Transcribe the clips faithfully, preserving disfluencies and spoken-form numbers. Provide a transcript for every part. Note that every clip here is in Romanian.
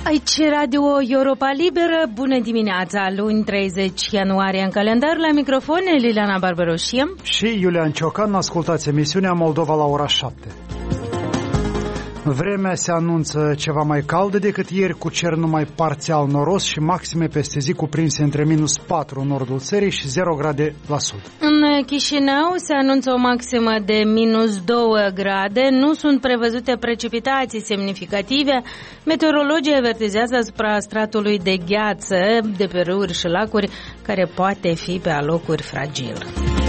Aici Radio Europa Liberă, bună dimineața, luni treizeci ianuarie în calendar, la microfon Liliana Barbaroșie și Iulian Ciocan. Ascultați emisiunea Moldova la ora șapte. Vremea se anunță ceva mai caldă decât ieri, cu cer numai parțial noros și maxime peste zi cuprinse între minus patru în nordul țării și zero grade la sud. În Chișinău se anunță o maximă de minus doi grade, nu sunt prevăzute precipitații semnificative. Meteorologii avertizează asupra stratului de gheață de pe râuri și lacuri, care poate fi pe alocuri fragil.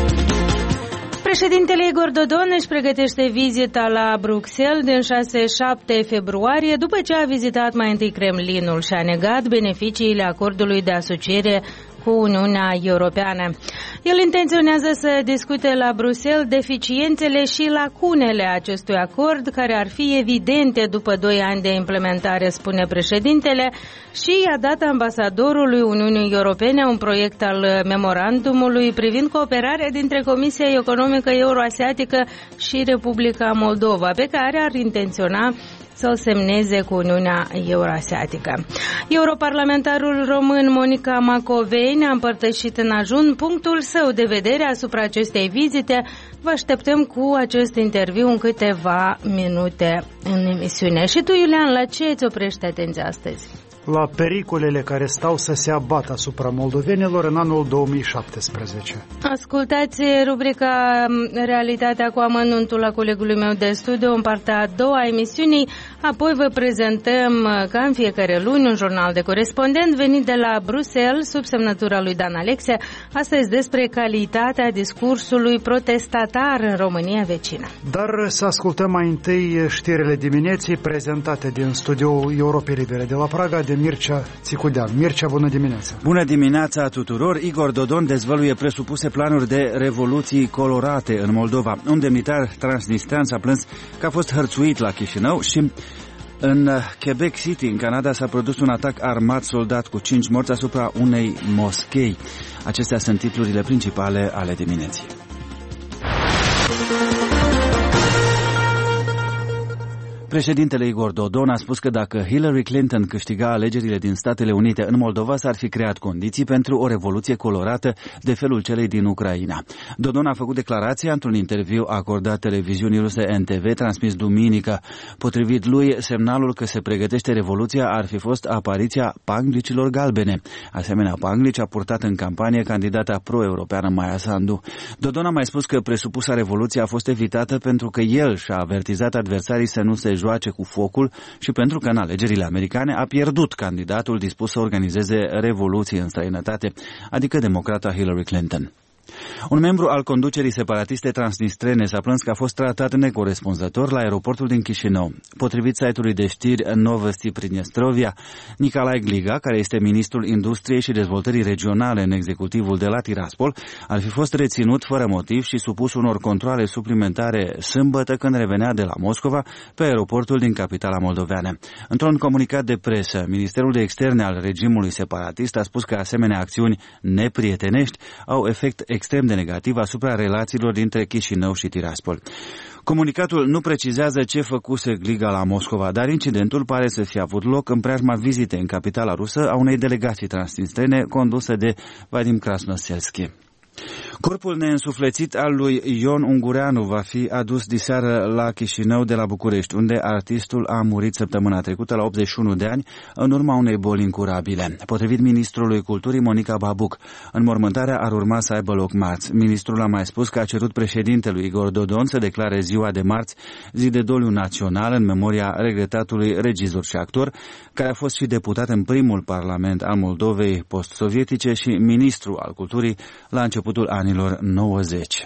Președintele Igor Dodon își pregătește vizita la Bruxelles din șase șapte februarie, după ce a vizitat mai întâi Kremlinul și a negat beneficiile acordului de asociere cu Uniunea Europeană. El intenționează să discute la Bruxelles deficiențele și lacunele acestui acord, care ar fi evidente după doi ani de implementare, spune președintele, și a dat ambasadorului Uniunii Europene un proiect al memorandumului privind cooperarea dintre Comisia Economică Euroasiatică și Republica Moldova, pe care ar intenționa să-l semneze cu Uniunea Euroasiatică. Europarlamentarul român Monica Macovei ne-a împărtășit în ajun punctul său de vedere asupra acestei vizite. Vă așteptăm cu acest interviu în câteva minute în emisiune. Și tu, Iulian, la ce îți oprește atenția astăzi? La pericolele care stau să se abată asupra moldovenilor în anul două mii șaptesprezece. Ascultați rubrica Realitatea cu amănuntul a colegului meu de studiu în partea a doua a emisiunii. Apoi vă prezentăm, ca în fiecare luni, un jurnal de corespondent venit de la Bruxelles, sub semnătura lui Dan Alexe, astăzi despre calitatea discursului protestatar în România vecină. Dar să ascultăm mai întâi știrile dimineții prezentate din studioul Europei Libere de la Praga de Mircea Țicudean. Mircea, bună dimineața! Bună dimineața tuturor! Igor Dodon dezvăluie presupuse planuri de revoluții colorate în Moldova. Un demnitar transnistrean s-a plâns că a fost hărțuit la Chișinău și în Quebec City, în Canada, s-a produs un atac armat soldat cu cinci morți asupra unei moschei. Acestea sunt titlurile principale ale dimineții. Președintele Igor Dodon a spus că dacă Hillary Clinton câștiga alegerile din Statele Unite în Moldova, s-ar fi creat condiții pentru o revoluție colorată de felul celei din Ucraina. Dodon a făcut declarația într-un interviu acordat televiziunii ruse N T V, transmis duminică. Potrivit lui, semnalul că se pregătește revoluția ar fi fost apariția panglicilor galbene. Asemenea, panglici a purtat în campanie candidata pro-europeană Maia Sandu. Dodon a mai spus că presupusa revoluție a fost evitată pentru că el și-a avertizat adversarii să nu se joace cu focul și pentru că în alegerile americane a pierdut candidatul dispus să organizeze revoluții în străinătate, adică democrata Hillary Clinton. Un membru al conducerii separatiste transnistrene s-a plâns că a fost tratat necorespunzător la aeroportul din Chișinău. Potrivit site-ului de știri Novosti Pridnestrovia, Nicolae Gliga, care este ministrul Industriei și Dezvoltării Regionale în executivul de la Tiraspol, ar fi fost reținut fără motiv și supus unor controale suplimentare sâmbătă când revenea de la Moscova pe aeroportul din capitala moldoveană. Într-un comunicat de presă, Ministerul de Externe al regimului separatist a spus că asemenea acțiuni neprietenești au efect extrem de negativ asupra relațiilor dintre Chișinău și Tiraspol. Comunicatul nu precizează ce făcuse Gliga la Moscova, dar incidentul pare să fie avut loc în preajma vizitei în capitala rusă a unei delegații transnistrene condusă de Vadim Krasnoselski. Corpul neînsuflețit al lui Ion Ungureanu va fi adus diseară la Chișinău de la București, unde artistul a murit săptămâna trecută la optzeci și unu de ani în urma unei boli incurabile. Potrivit ministrului culturii Monica Babuc, înmormântarea ar urma să aibă loc marți. Ministrul a mai spus că a cerut președintelui Igor Dodon să declare ziua de marți zi de doliu național în memoria regretatului regizor și actor, care a fost și deputat în primul parlament al Moldovei post-sovietice și ministru al culturii la începutul anilor nouăzeci.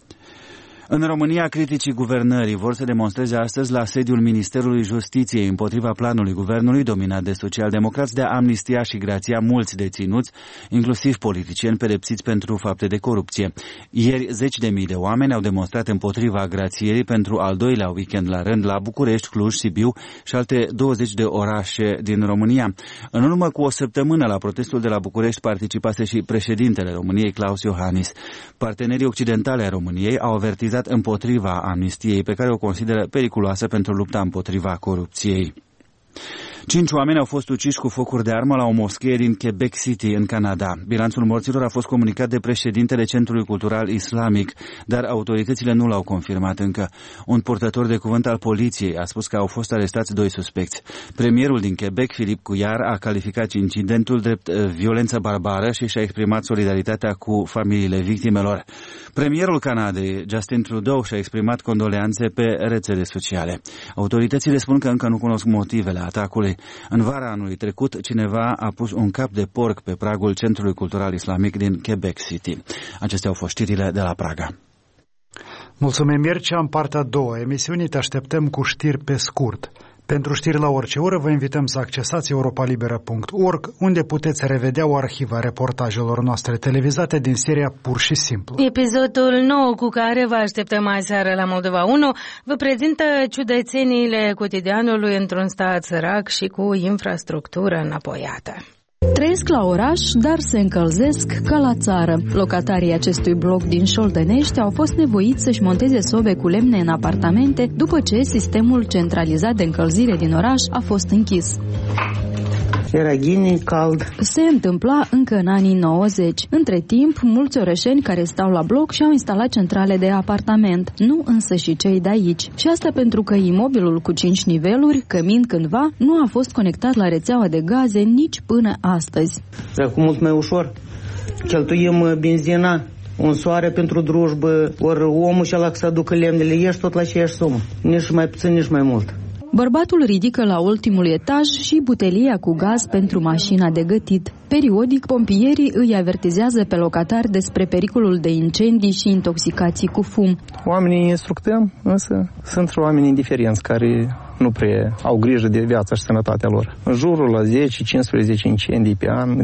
În România, criticii guvernării vor să demonstreze astăzi la sediul Ministerului Justiției împotriva planului guvernului dominat de socialdemocrați de a amnistia și grația mulți deținuți, inclusiv politicieni pedepsiți pentru fapte de corupție. Ieri, zeci de mii de oameni au demonstrat împotriva grațierii pentru al doilea weekend la rând la București, Cluj, Sibiu și alte douăzeci de orașe din România. În urmă cu o săptămână la protestul de la București participase și președintele României, Klaus Iohannis. Partenerii occidentale ai României au avertizat împotriva amnistiei, pe care o consideră periculoasă pentru lupta împotriva corupției. Cinci oameni au fost uciși cu focuri de armă la o moschee din Quebec City, în Canada. Bilanțul morților a fost comunicat de președintele Centrului Cultural Islamic, dar autoritățile nu l-au confirmat încă. Un purtător de cuvânt al poliției a spus că au fost arestați doi suspecți. Premierul din Quebec, Philippe Couillard, a calificat incidentul drept violență barbară și și-a exprimat solidaritatea cu familiile victimelor. Premierul Canadei, Justin Trudeau, și-a exprimat condoleanțe pe rețele sociale. Autoritățile spun că încă nu cunosc motivele atacului. În vara anului trecut, cineva a pus un cap de porc pe pragul Centrului Cultural Islamic din Quebec City. Acestea au fost știrile de la Praga. Mulțumim, Mircea. În partea a doua emisiunii te așteptăm cu știri pe scurt. Pentru știri la orice oră vă invităm să accesați europa liberă punct org, unde puteți revedea o arhivă a reportajelor noastre televizate din seria Pur și Simplu. Episodul nou cu care vă așteptăm mai seară la Moldova unu vă prezintă ciudățeniile cotidianului într-un stat sărac și cu infrastructură înapoiată. Trăiesc la oraș, dar se încălzesc ca la țară. Locatarii acestui bloc din Șoldănești au fost nevoiți să-și monteze sobe cu lemne în apartamente după ce sistemul centralizat de încălzire din oraș a fost închis. Era ghine, cald. Se întâmpla încă în anii nouăzeci. Între timp, mulți orășeni care stau la bloc și-au instalat centrale de apartament, nu însă și cei de aici. Și asta pentru că imobilul cu cinci niveluri, cămin cândva, nu a fost conectat la rețeaua de gaze nici până astăzi. Acum mult mai ușor. Cheltuim benzina, un soare pentru drujbă, ori omul și ala să aducă lemnele, ești tot la aceeași sumă. Nici mai puțin, nici mai mult. Bărbatul ridică la ultimul etaj și butelia cu gaz pentru mașina de gătit. Periodic, pompierii îi avertizează pe locatari despre pericolul de incendii și intoxicații cu fum. Oamenii instructăm, însă sunt oameni indiferenți care nu prea au grijă de viața și sănătatea lor. În jurul la zece cincisprezece incendii pe an.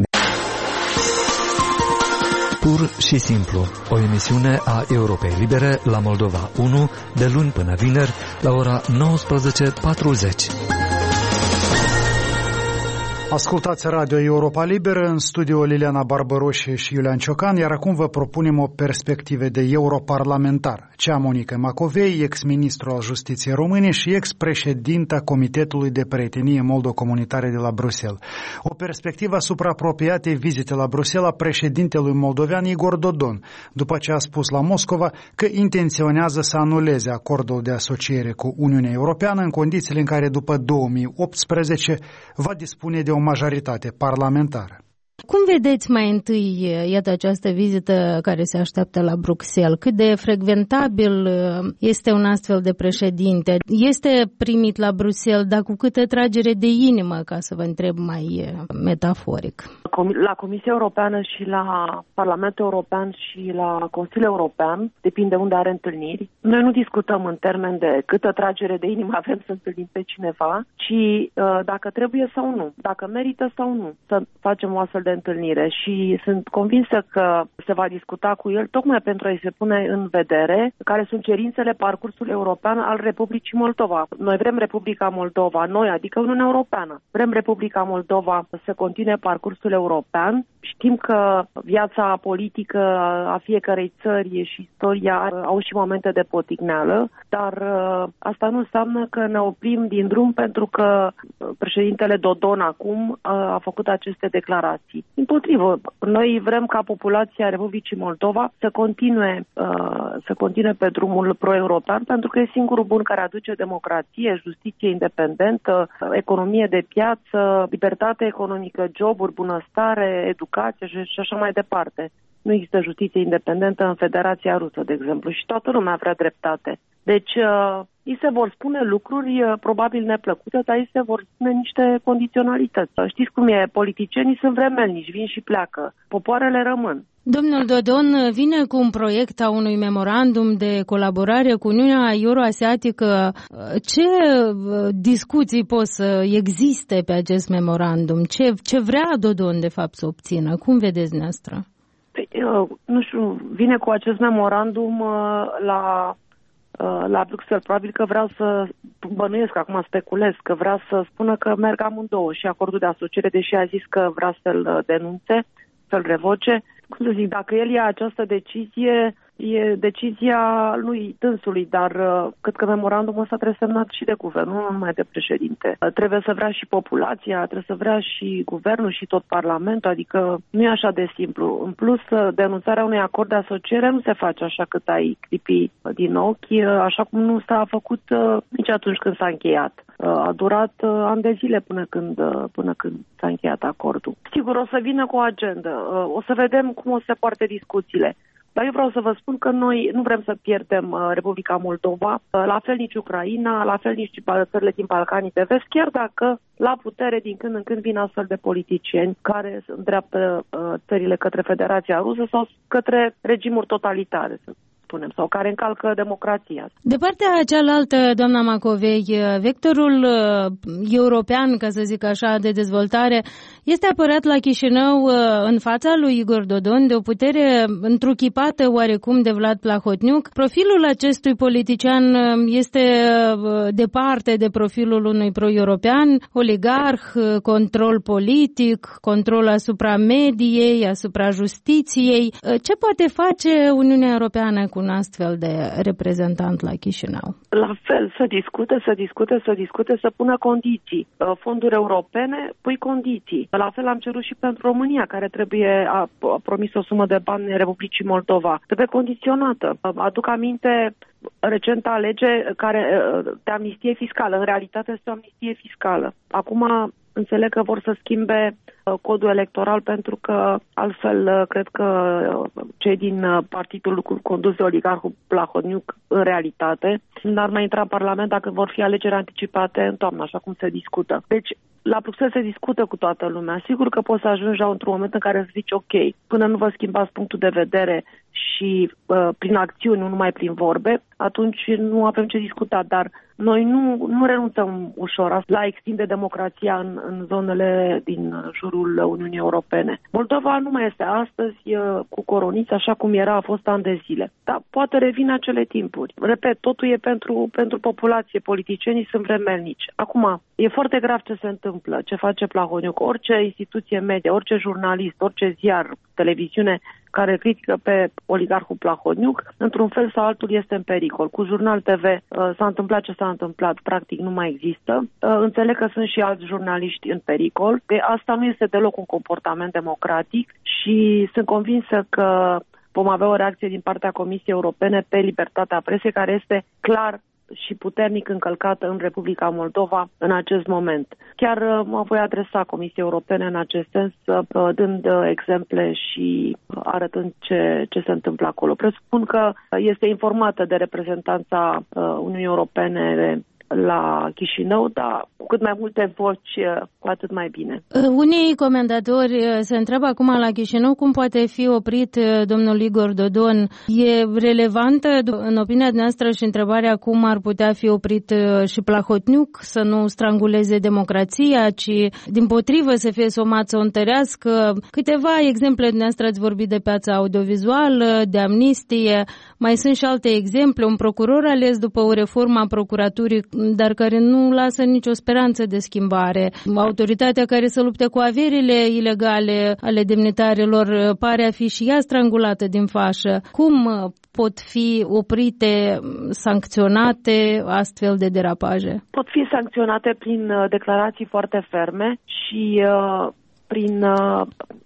Pur și simplu, o emisiune a Europei Libere la Moldova unu, de luni până vineri, la ora nouăsprezece patruzeci. Ascultați Radio Europa Liberă, în studio Liliana Barbăroșie și Iulian Ciocan, iar acum vă propunem o perspectivă de europarlamentar. Cea Monica Macovei, ex-ministru al Justiției Române și ex-președinta Comitetului de Prietenie Moldo-Comunitare de la Bruxelles. O perspectivă asupra apropiatei vizite la Bruxelles a președintelui moldovean Igor Dodon, după ce a spus la Moscova că intenționează să anuleze acordul de asociere cu Uniunea Europeană în condițiile în care după două mii optsprezece va dispune de o majoritate parlamentară. Cum vedeți mai întâi, iată, această vizită care se așteaptă la Bruxelles? Cât de frecventabil este un astfel de președinte? Este primit la Bruxelles, dar cu câtă tragere de inimă, ca să vă întreb mai metaforic? La Comisia Europeană și la Parlamentul European și la Consiliul European, depinde unde are întâlniri. Noi nu discutăm în termen de câtă tragere de inimă avem să întâlnim pe cineva, ci dacă trebuie sau nu, dacă merită sau nu să facem o astfel de întâlnire, și sunt convinsă că se va discuta cu el tocmai pentru a-i se pune în vedere care sunt cerințele parcursului european al Republicii Moldova. Noi vrem Republica Moldova, noi, adică Uniunea Europeană. Vrem Republica Moldova să continue parcursul european. Știm că viața politică a fiecărei țări și istoria au și momente de poticneală, dar asta nu înseamnă că ne oprim din drum pentru că președintele Dodon acum a făcut aceste declarații. Împotrivă, noi vrem ca populația Republicii Moldova să continue, să continue pe drumul pro-european, pentru că e singurul bun care aduce democrație, justiție independentă, economie de piață, libertate economică, joburi, bunăstare, educație și așa mai departe. Nu există justiție independentă în Federația Rusă, de exemplu, și toată lumea vrea dreptate. Deci, uh, îi se vor spune lucruri uh, probabil neplăcute, dar îi se vor spune niște condiționalități. Știți cum e, politicienii sunt vremelnici, vin și pleacă, popoarele rămân. Domnul Dodon vine cu un proiect a unui memorandum de colaborare cu Uniunea Euroasiatică. Ce discuții pot să existe pe acest memorandum? Ce, ce vrea Dodon, de fapt, să obțină? Cum vedeți dumneavoastră? Eu, nu știu, vine cu acest memorandum la, la Bruxelles. Probabil că vrea să, bănuiesc, acum speculez, că vrea să spună că merg amândouă, și acordul de asociere, deși a zis că vrea să-l denunțe, să-l revoce. Cum să zic, dacă el ia această decizie, E decizia lui dânsului, dar uh, cred că memorandumul ăsta trebuie semnat și de guvern, nu numai de președinte. Uh, trebuie să vrea și populația, trebuie să vrea și guvernul și tot parlamentul, adică nu e așa de simplu. În plus, uh, denunțarea unui acord de asociere nu se face așa cât ai clipi din ochi, uh, așa cum nu s-a făcut uh, nici atunci când s-a încheiat. Uh, a durat uh, ani de zile până când, uh, până când s-a încheiat acordul. Sigur, o să vină cu o agendă, uh, o să vedem cum o să se poarte discuțiile. Dar eu vreau să vă spun că noi nu vrem să pierdem uh, Republica Moldova, uh, la fel nici Ucraina, la fel nici țările din Balcanii de Vest, chiar dacă la putere din când în când vin astfel de politicieni care îndreaptă uh, țările către Federația Rusă sau către regimuri totalitare, să spunem, sau care încalcă democrația. De partea cealaltă, doamna Macovei, vectorul uh, european, ca să zic așa, de dezvoltare, este apărat la Chișinău uh, în fața lui Igor Dodon de o putere întruchipată oarecum de Vlad Plahotniuc. Profilul acestui politician este uh, departe de profilul unui pro-european, oligarh, uh, control politic, control asupra mediei, asupra justiției. Uh, ce poate face Uniunea Europeană cu un astfel de reprezentant la Chișinău? La fel, să discute, să discute, să discute, să pună condiții. Fonduri europene, pui condiții. La fel am cerut și pentru România, care trebuie, a, a promis o sumă de bani Republicii Moldova. Trebuie condiționată. Aduc aminte recenta lege care, de amnistie fiscală. În realitate este o amnistie fiscală. Acum înțeleg că vor să schimbe codul electoral pentru că altfel cred că cei din partidul condus de oligarhul Plahotniuc în realitate n-ar mai intra în Parlament dacă vor fi alegeri anticipate în toamnă, așa cum se discută. Deci la Bruxelles se discută cu toată lumea. Sigur că poți să ajungi la într-un moment în care să zici ok, până nu vă schimbați punctul de vedere și uh, prin acțiuni, nu numai prin vorbe, atunci nu avem ce discuta, dar noi nu, nu renunțăm ușor la extinde democrația în, în zonele din jurul Uniunii Europene. Moldova nu mai este astăzi uh, cu coroniți așa cum era, a fost ani de zile. Dar poate revine acele timpuri. Repet, totul e pentru, pentru populație, politicienii sunt vremelnici. Acum, e foarte grav ce se întâmplă, ce face Plahotniuc. Orice instituție media, orice jurnalist, orice ziar, televiziune care critică pe oligarhul Plahotniuc, într-un fel sau altul este în pericol. Cu Jurnal T V uh, s-a întâmplat ce s-a întâmplat, practic nu mai există. Uh, înțeleg că sunt și alți jurnaliști în pericol. De asta nu este deloc un comportament democratic și sunt convinsă că vom avea o reacție din partea Comisiei Europene pe libertatea presei, care este clar și puternic încălcată în Republica Moldova în acest moment. Chiar mă voi adresa Comisiei Europene în acest sens, dând exemple și arătând ce, ce se întâmplă acolo. Presupun că este informată de reprezentanța Uniunii Europene la Chișinău, dar cu cât mai multe voci, cu atât mai bine. Unii comentatori se întreabă acum la Chișinău cum poate fi oprit domnul Igor Dodon. E relevantă, în opinia noastră, și întrebarea cum ar putea fi oprit și Plahotniuc să nu stranguleze democrația, ci dimpotrivă să fie somat să o întărească. Câteva exemple dumneavoastră ați vorbit de piața audiovizuală, de amnistie, mai sunt și alte exemple. Un procuror ales după o reformă a procuraturii, dar care nu lasă nicio speranță de schimbare. Autoritatea care se luptă cu averile ilegale ale demnitarilor pare a fi și ea strangulată din fașă. Cum pot fi oprite, sancționate astfel de derapaje? Pot fi sancționate prin declarații foarte ferme și uh, prin uh,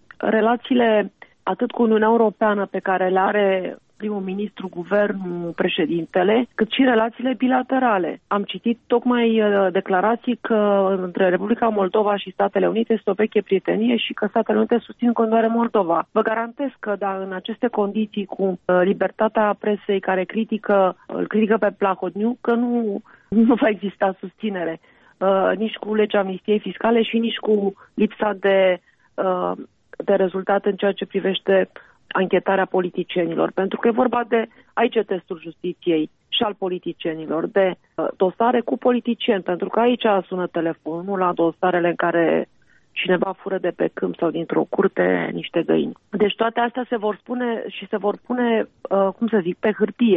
relațiile atât cu Uniunea Europeană pe care le are primul ministru, guvernul, președintele, cât și relațiile bilaterale. Am citit tocmai uh, declarații că între Republica Moldova și Statele Unite este o veche prietenie și că Statele Unite susțin în continuare Moldova. Vă garantez că, da, în aceste condiții cu uh, libertatea presei care critică, îl critică pe Plahotniuc, că nu, nu va exista susținere uh, nici cu legea amnistiei fiscale și nici cu lipsa de, uh, de rezultat în ceea ce privește anchetarea politicienilor, pentru că e vorba de, aici e testul justiției și al politicienilor, de uh, dosare cu politicieni, pentru că aici sună telefonul, nu la dosarele în care cineva fură de pe câmp sau dintr-o curte niște găini. Deci toate astea se vor spune și se vor pune, uh, cum să zic, pe hârtie.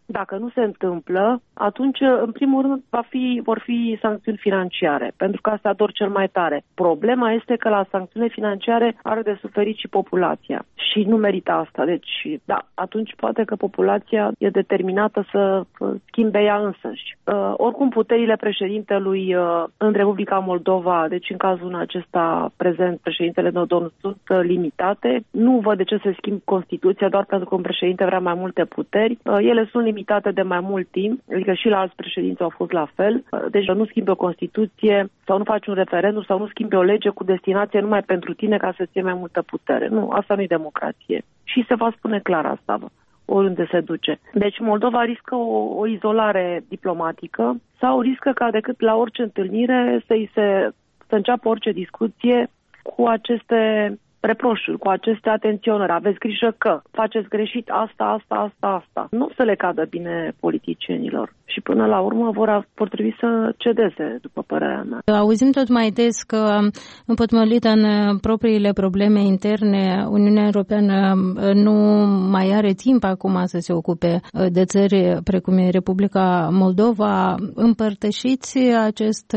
Dacă nu se întâmplă, atunci, în primul rând, va fi, vor fi sancțiuni financiare, pentru că asta dor cel mai tare. Problema este că la sancțiuni financiare are de suferit și populația și nu merită asta. Deci, da, atunci poate că populația e determinată să schimbe ea însăși. Uh, oricum, puterile președintelui uh, în Republica Moldova, deci în cazul acesta prezent, președintele Dodon, sunt uh, limitate. Nu văd de ce se schimb Constituția doar pentru că un președinte vrea mai multe puteri. Uh, ele sunt limitate de mai mult timp, adică și la alți președinți au fost la fel. Uh, deci nu schimbi o Constituție sau nu faci un referendum sau nu schimbi o lege cu destinație numai pentru tine ca să-ți iei mai multă putere. Nu, asta nu e democrație. Și se va spune clar asta oriunde se duce. Deci Moldova riscă o, o izolare diplomatică sau riscă ca decât la orice întâlnire să-i se, să înceapă orice discuție cu aceste reproșuri, cu aceste atenționări. Aveți grijă că faceți greșit asta, asta, asta, asta. Nu să le cadă bine politicienilor. Și până la urmă vor, vor trebui să cedeze, după părerea mea. Auzim tot mai des că, împotmolită în propriile probleme interne, Uniunea Europeană nu mai are timp acum să se ocupe de țări precum e Republica Moldova. Împărtășiți acest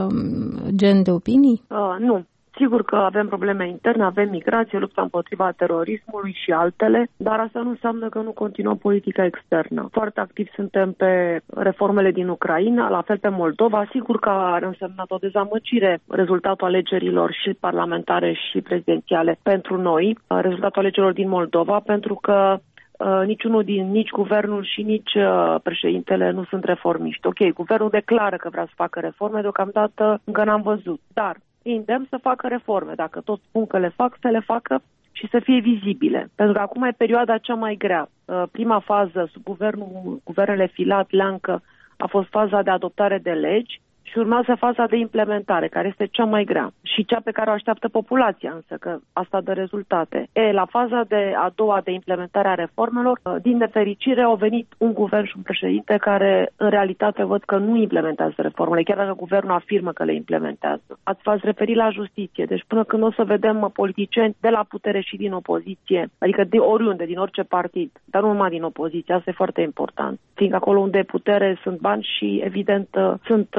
gen de opinii? Uh, nu. Sigur că avem probleme interne, avem migrație, lupta împotriva terorismului și altele, dar asta nu înseamnă că nu continuăm politica externă. Foarte activi suntem pe reformele din Ucraina, la fel pe Moldova. Sigur că ar însemnat o dezamăgire rezultatul alegerilor și parlamentare și prezidențiale pentru noi, rezultatul alegerilor din Moldova, pentru că Uh, niciunul din, nici guvernul și nici uh, președintele nu sunt reformiști. Ok, guvernul declară că vrea să facă reforme, deocamdată încă n-am văzut, dar îndemn să facă reforme. Dacă tot spun că le fac, să le facă și să fie vizibile. Pentru că acum e perioada cea mai grea. Uh, prima fază, sub guvernul, guvernele Filat, Leancă, a fost faza de adoptare de legi și urmează faza de implementare, care este cea mai grea și cea pe care o așteaptă populația, însă că asta dă rezultate. E, la faza de a doua de implementare a reformelor, din nefericire au venit un guvern și un președinte care în realitate văd că nu implementează reformele, chiar dacă guvernul afirmă că le implementează. Ați v-ați referit la justiție, deci până când o să vedem politicieni de la putere și din opoziție, adică de oriunde, din orice partid, dar nu numai din opoziție, asta e foarte important, fiindcă acolo unde e putere sunt bani și evident sunt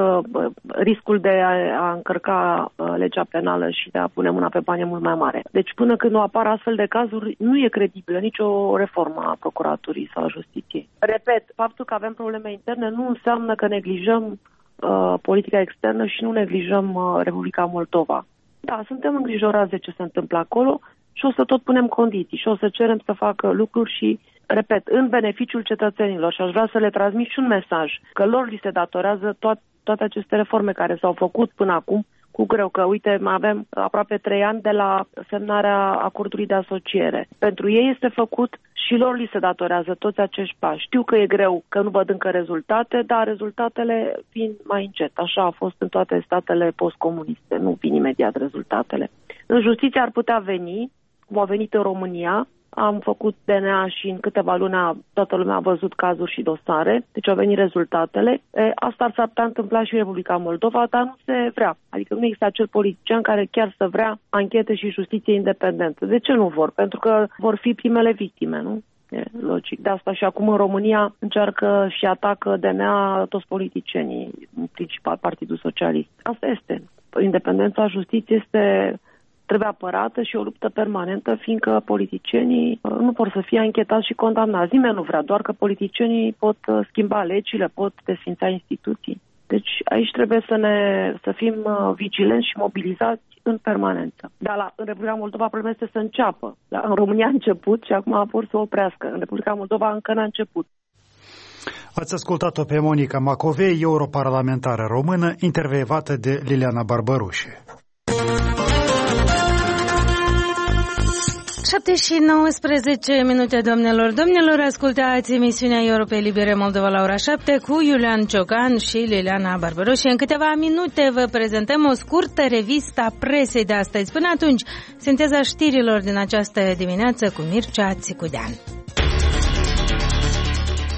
riscul de a încărca legea penală și de a pune mâna pe bani e mult mai mare. Deci până când nu apar astfel de cazuri, nu e credibilă nicio reformă a procuraturii sau a justiției. Repet, faptul că avem probleme interne nu înseamnă că neglijăm uh, politica externă și nu neglijăm uh, Republica Moldova. Da, suntem îngrijorați de ce se întâmplă acolo și o să tot punem condiții și o să cerem să facă lucruri și, repet, în beneficiul cetățenilor și aș vrea să le transmit și un mesaj că lor li se datorează toate toate aceste reforme care s-au făcut până acum cu greu, că uite, mai avem aproape trei ani de la semnarea acordului de asociere. Pentru ei este făcut și lor li se datorează toți acești pași. Știu că e greu, că nu văd încă rezultate, dar rezultatele vin mai încet. Așa a fost în toate statele postcomuniste, nu vin imediat rezultatele. În justiție ar putea veni, cum a venit în România. Am făcut D N A și în câteva luni toată lumea a văzut cazuri și dosare, deci au venit rezultatele. E, asta s-ar putea întâmpla și în Republica Moldova, dar nu se vrea. Adică nu există acel politician care chiar să vrea anchete și justiție independentă. De ce nu vor? Pentru că vor fi primele victime, nu? E logic. De asta și acum în România încearcă și atacă D N A toți politicienii, în principal Partidul Socialist. Asta este. Independența justiției este... trebuie apărată și o luptă permanentă, fiindcă politicienii nu pot să fie anchetați și condamnați. Nimeni nu vrea, doar că politicienii pot schimba legile, pot desfința instituții. Deci aici trebuie să ne să fim vigilenți și mobilizați în permanență. Dar la, în Republica Moldova problema este să înceapă. La, în România a început și acum a pur să oprească. În Republica Moldova încă n-a început. Ați ascultat-o pe Monica Macovei, europarlamentară română, intervievată de Liliana Barbărușe. șapte și nouăsprezece minute, doamnelor. Domnilor, ascultați emisiunea Europei Libere Moldova la ora șapte cu Iulian Ciocan și Liliana Barbărușe. În câteva minute vă prezentăm o scurtă revistă a presei de astăzi. Până atunci, sinteza știrilor din această dimineață cu Mircea Țicudean.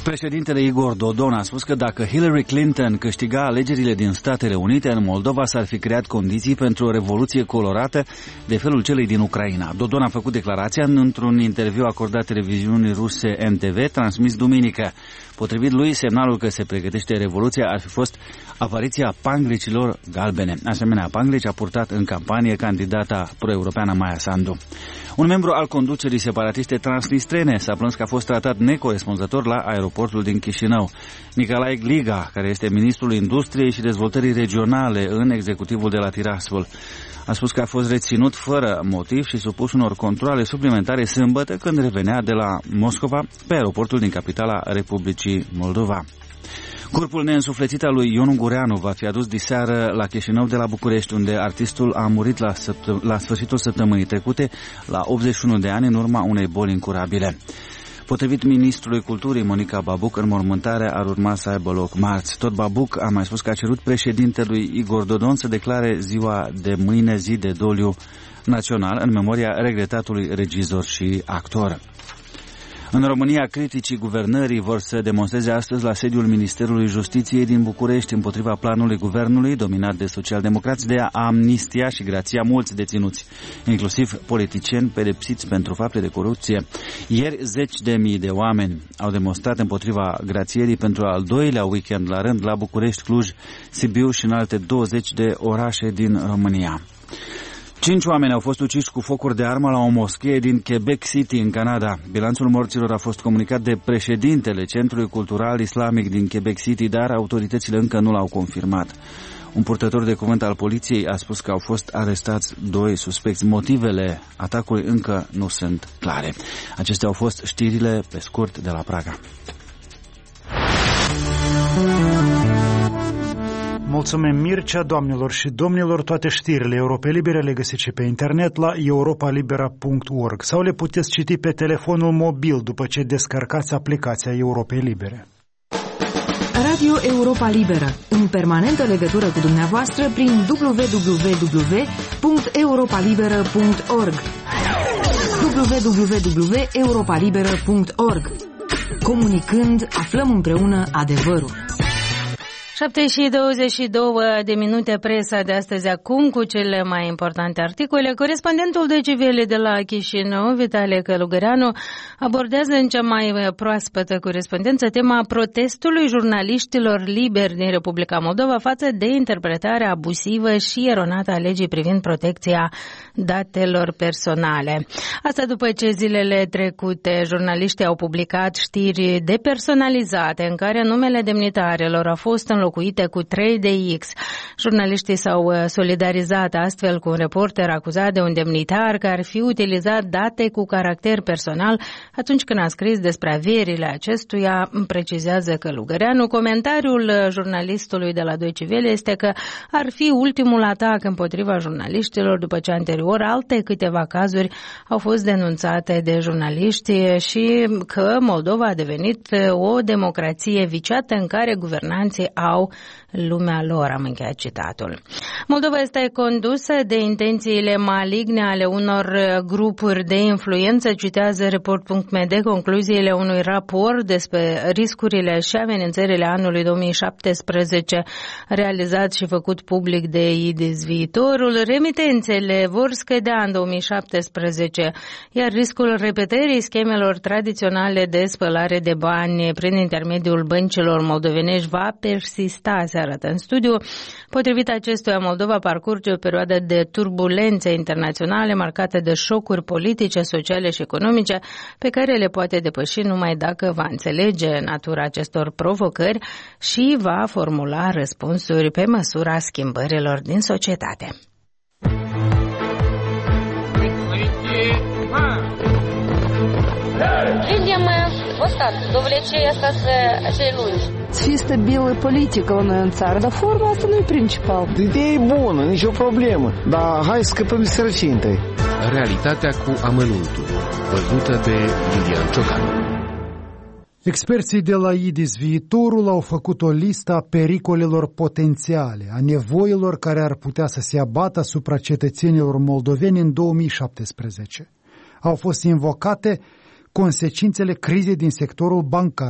Președintele Igor Dodon a spus că dacă Hillary Clinton câștiga alegerile din Statele Unite, în Moldova s-ar fi creat condiții pentru o revoluție colorată de felul celei din Ucraina. Dodon a făcut declarația într-un interviu acordat televiziunii ruse N T V, transmis duminică. Potrivit lui, semnalul că se pregătește revoluția ar fi fost apariția panglicilor galbene. Asemenea, panglici a purtat în campanie candidata pro-europeană Maia Sandu. Un membru al conducerii separatiste transnistrene s-a plâns că a fost tratat necorespunzător la aeroportul din Chișinău. Nicolae Gliga, care este ministrul Industriei și Dezvoltării Regionale în executivul de la Tiraspol, a spus că a fost reținut fără motiv și supus unor controale suplimentare sâmbătă când revenea de la Moscova pe aeroportul din capitala Republicii Moldova. Corpul neînsuflețit al lui Ion Ungureanu va fi adus diseară la Chișinău de la București, unde artistul a murit la, săpt- la sfârșitul săptămânii trecute, la optzeci și unu de ani, în urma unei boli incurabile. Potrivit ministrului culturii Monica Babuc, înmormântarea ar urma să aibă loc marți. Tot Babuc a mai spus că a cerut președintelui Igor Dodon să declare ziua de mâine zi de doliu național în memoria regretatului regizor și actor. În România, criticii guvernării vor să demonstreze astăzi la sediul Ministerului Justiției din București împotriva planului guvernului, dominat de socialdemocrați, de a amnistia și grația mulți deținuți, inclusiv politicieni pedepsiți pentru fapte de corupție. Ieri, zeci de mii de oameni au demonstrat împotriva grațierii pentru al doilea weekend la rând la București, Cluj, Sibiu și în alte douăzeci de orașe din România. Cinci oameni au fost uciși cu focuri de armă la o moschee din Quebec City, în Canada. Bilanțul morților a fost comunicat de președintele Centrului Cultural Islamic din Quebec City, dar autoritățile încă nu l-au confirmat. Un purtător de cuvânt al poliției a spus că au fost arestați doi suspecți. Motivele atacului încă nu sunt clare. Acestea au fost știrile pe scurt de la Praga. Mulțumim, Mircea, doamnelor și domnilor. Toate știrile Europei Libere le găsiți pe internet la europa libera punct org sau le puteți citi pe telefonul mobil după ce descărcați aplicația Europei Libere. Radio Europa Liberă, în permanentă legătură cu dumneavoastră prin w w w punct europa liberă punct org w w w punct europa liberă punct org. Comunicând, aflăm împreună adevărul. șapte și douăzeci și două de minute, presa de astăzi acum cu cele mai importante articole. Corespondentul Deutsche Welle de la Chișinău, Vitale Călugăreanu, abordează în cea mai proaspătă corespondență tema protestului jurnaliștilor liberi din Republica Moldova față de interpretarea abuzivă și eronată a legii privind protecția datelor personale. Asta după ce zilele trecute jurnaliștii au publicat știri depersonalizate în care numele demnitarelor a fost înlocuite cu trei de X. Jurnaliștii s-au solidarizat astfel cu un reporter acuzat de un demnitar că ar fi utilizat date cu caracter personal atunci când a scris despre averile acestuia, precizează Călugăreanu. Comentariul jurnalistului de la Deutsche Welle este că ar fi ultimul atac împotriva jurnaliștilor după ce anterior alte câteva cazuri au fost denunțate de jurnaliști și că Moldova a devenit o democrație viciată în care guvernanții au lumea lor, am încheiat citatul. Moldova este condusă de intențiile maligne ale unor grupuri de influență, citează report punct m d concluziile unui raport despre riscurile și amenințările anului două mii șaptesprezece realizat și făcut public de I D I S Viitorul. Remitențele vor scădea în două mii șaptesprezece, iar riscul repetării schemelor tradiționale de spălare de bani prin intermediul băncilor moldovenești va persista, se arată în studiu. Potrivit acestuia, Moldova parcurge o perioadă de turbulențe internaționale marcate de șocuri politice, sociale și economice pe care le poate depăși numai dacă va înțelege natura acestor provocări și va formula răspunsuri pe măsura schimbărilor din societate. Видим остатки, довлечение остатка acei lungi. Să fie stabilă politică la noi în țară, dar forma asta nu e principal. Ideea e bună, nicio problemă, dar hai să scăpăm de sărăcie întâi. Realitatea cu amănuntul, văzută de Iulian Ciocan. Experții de la I D I S Viitorul au făcut o listă a pericolelor potențiale, a nevoilor care ar putea să se abată asupra cetățenilor moldoveni în două mii șaptesprezece. Au fost invocate consecințele crizei din sectorul bancar,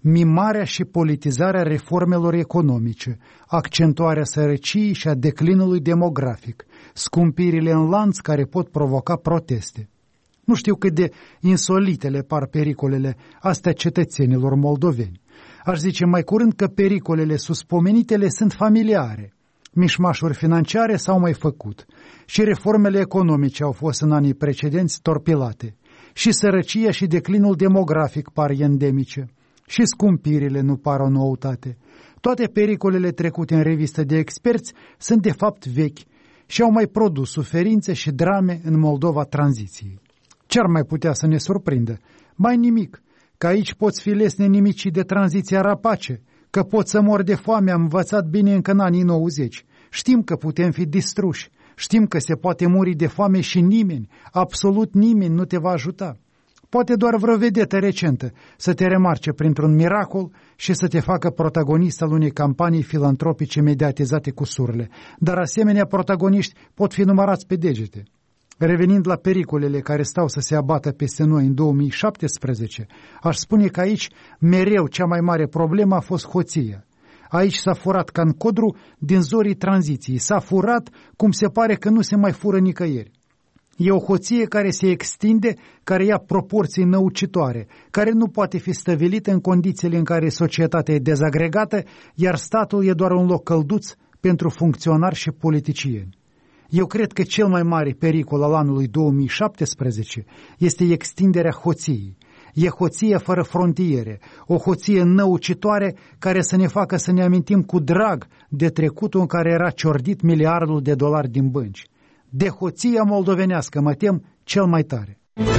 mimarea și politizarea reformelor economice, accentuarea sărăciei și a declinului demografic, scumpirile în lanț care pot provoca proteste. Nu știu cât de insolite le par pericolele astea cetățenilor moldoveni. Aș zice mai curând că pericolele suspomenitele sunt familiare. Mișmașuri financiare s-au mai făcut și reformele economice au fost în anii precedenți torpilate. Și sărăcia și declinul demografic par endemice. Și scumpirile nu par o noutate. Toate pericolele trecute în revistă de experți sunt de fapt vechi și au mai produs suferințe și drame în Moldova tranziției. Ce-ar mai putea să ne surprindă? Mai nimic, că aici poți fi lesne nimicii de tranziția rapace, că poți să mor de foame, am învățat bine încă în anii nouăzeci. Știm că putem fi distruși, știm că se poate muri de foame și nimeni, absolut nimeni nu te va ajuta. Poate doar vreo vedetă recentă să te remarce printr-un miracol și să te facă protagonist al unei campanii filantropice mediatizate cu surle, dar asemenea protagoniști pot fi numărați pe degete. Revenind la pericolele care stau să se abată peste noi în două mii șaptesprezece, aș spune că aici mereu cea mai mare problemă a fost hoția. Aici s-a furat ca în codru din zorii tranziției, s-a furat cum se pare că nu se mai fură nicăieri. E o hoție care se extinde, care ia proporții năucitoare, care nu poate fi stăvilită în condițiile în care societatea e dezagregată, iar statul e doar un loc călduț pentru funcționari și politicieni. Eu cred că cel mai mare pericol al anului două mii șaptesprezece este extinderea hoției. E hoție fără frontiere, o hoție năucitoare care să ne facă să ne amintim cu drag de trecutul în care era ciordit miliardul de dolari din bănci. De hoția moldovenească mă tem cel mai tare.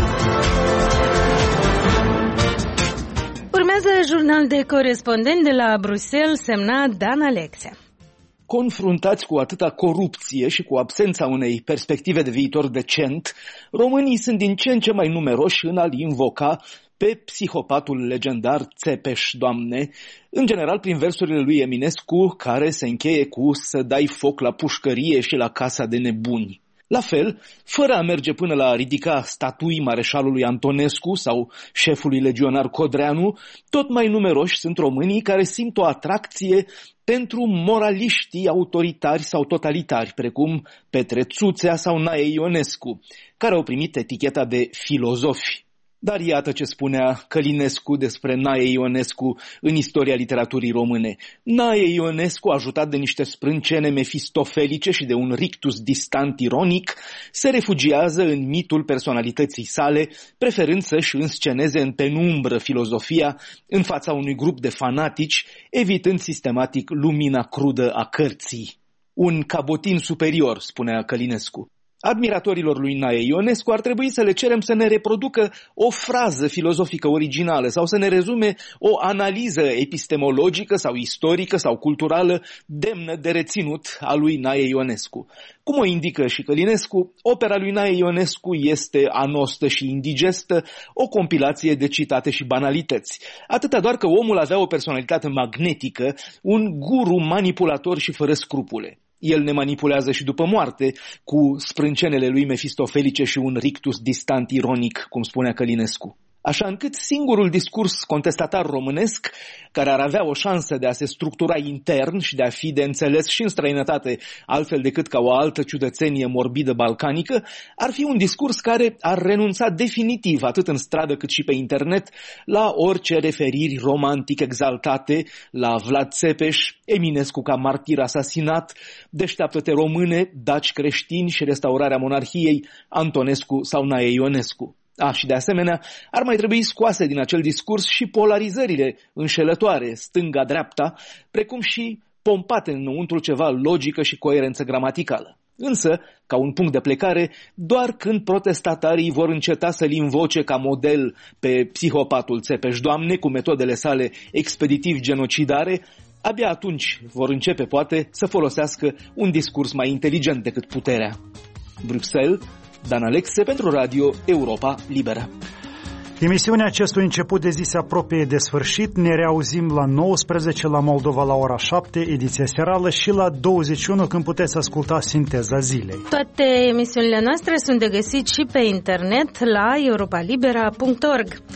Urmează jurnal de corespondent de la Bruxelles, semnat Dan Alexia. Confruntați cu atâta corupție și cu absența unei perspective de viitor decent, românii sunt din ce în ce mai numeroși în a-l invoca pe psihopatul legendar Țepeș, Doamne, în general prin versurile lui Eminescu, care se încheie cu să dai foc la pușcărie și la casa de nebuni. La fel, fără a merge până la a ridica statui mareșalului Antonescu sau șefului legionar Codreanu, tot mai numeroși sunt românii care simt o atracție pentru moraliștii autoritari sau totalitari, precum Petre Țuțea sau Nae Ionescu, care au primit eticheta de filozofi. Dar iată ce spunea Călinescu despre Nae Ionescu în istoria literaturii române. Nae Ionescu, ajutat de niște sprâncene mefistofelice și de un rictus distant ironic, se refugiază în mitul personalității sale, preferând să-și însceneze în penumbră filozofia în fața unui grup de fanatici, evitând sistematic lumina crudă a cărții. Un cabotin superior, spunea Călinescu. Admiratorilor lui Nae Ionescu ar trebui să le cerem să ne reproducă o frază filozofică originală sau să ne rezume o analiză epistemologică sau istorică sau culturală demnă de reținut a lui Nae Ionescu. Cum o indică și Călinescu, opera lui Nae Ionescu este anostă și indigestă, o compilație de citate și banalități. Atâta doar că omul avea o personalitate magnetică, un guru manipulator și fără scrupule. El ne manipulează și după moarte, cu sprâncenele lui mefistofelice și un rictus distant ironic, cum spunea Călinescu. Așa încât singurul discurs contestatar românesc, care ar avea o șansă de a se structura intern și de a fi de înțeles și în străinătate, altfel decât ca o altă ciudățenie morbidă balcanică, ar fi un discurs care ar renunța definitiv, atât în stradă cât și pe internet, la orice referiri romantic exaltate, la Vlad Țepeș, Eminescu ca martir asasinat, Deșteaptă-te române, daci creștini și restaurarea monarhiei, Antonescu sau Nae Ionescu. A, și de asemenea, ar mai trebui scoase din acel discurs și polarizările înșelătoare, stânga-dreapta, precum și pompate înăuntru ceva logică și coerență gramaticală. Însă, ca un punct de plecare, doar când protestatarii vor înceta să-l invoce ca model pe psihopatul Țepeș, Doamne, cu metodele sale expeditiv genocidare, abia atunci vor începe, poate, să folosească un discurs mai inteligent decât puterea. Bruxelles, Dan Alexe pentru Radio Europa Liberă. Emisiunea acestui început de zi se apropie de sfârșit. Ne reauzim la nouăsprezece la Moldova la ora șapte, ediția serală, și la douăzeci și unu când puteți asculta sinteza zilei. Toate emisiunile noastre sunt de găsit și pe internet la europa libera punct org.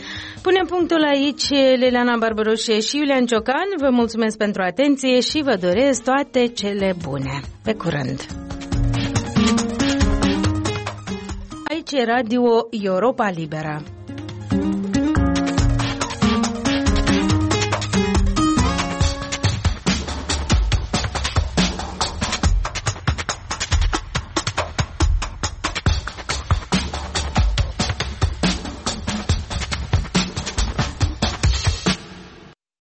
Punem punctul aici, Liliana Barbaroșie și Iulian Ciocan. Vă mulțumesc pentru atenție și vă doresc toate cele bune. Pe curând! Aici e Radio Europa Liberă.